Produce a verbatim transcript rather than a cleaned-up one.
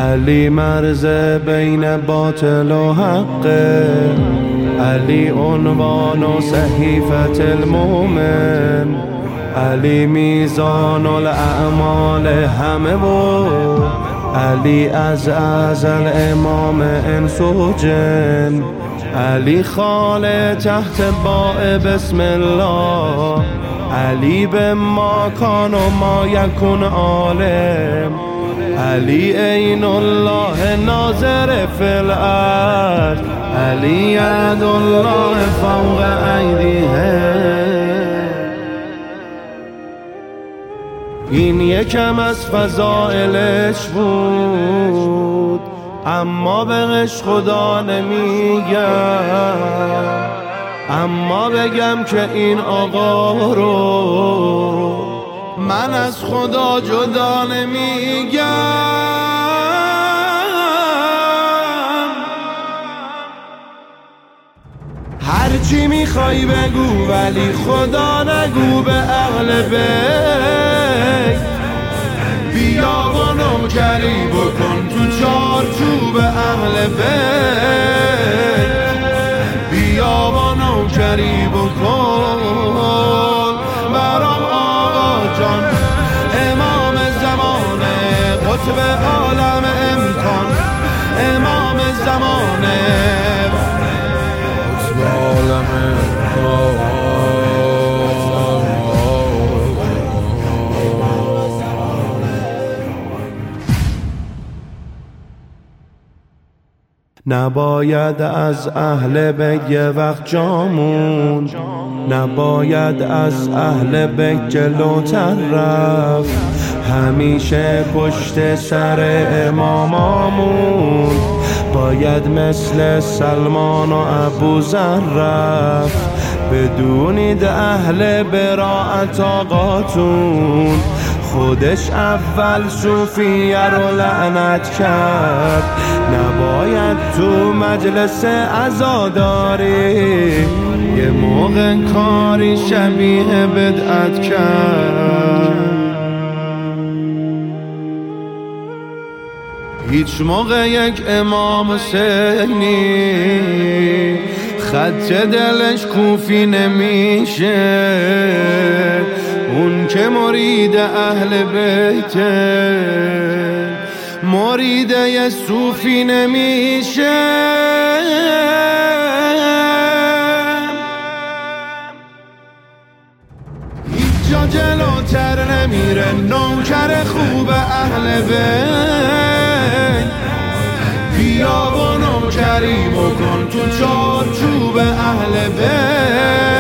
علی مرز بین باطل و حق، علی عنوان و صحیفة المؤمن، علی میزان الاعمال همه و علی از ازل امام انس و جن، علی خال تحت باء بسم الله، علی به ما کان و ما یکون عالم، علی عین الله ناظر فی الارض، علی ید الله فوق ایدیهم. این یکم از فضائلش بود، اما بهش خدا نمیگم، اما بگم که این آقا رو من از خدا جدا نمیگم. هرچی میخوای بگو ولی خدا نگو به اهل بیت، بیا و نوکری بکن تو چارچوب اهل بیت، بیا و نوکری بکن برام آقا جان، امام زمانه قطب عالم امکان، امام زمانه قطب عالم امکان. نباید از اهل بیت یه وقت جامون، نباید از اهل بیت جلوتر رفت، همیشه پشت سر امامامون باید مثل سلمان و ابوذر رفت. بدونید اهل براءت آقاتون خودش اول صوفیه رو لعنت کرد، نباید تو مجلس عزاداری یه موقع کاری شبیه بدعت کرد. هیچ موقع یک امام حسینی خط دلش کوفی نمیشه، اون که مرید اهل بیته مرید یه صوفی نمیشه. هیچ جا جلوتر نمیره نوکر خوب اهل بیت، بیا و نوکری بکن تو چارچوب اهل بیت،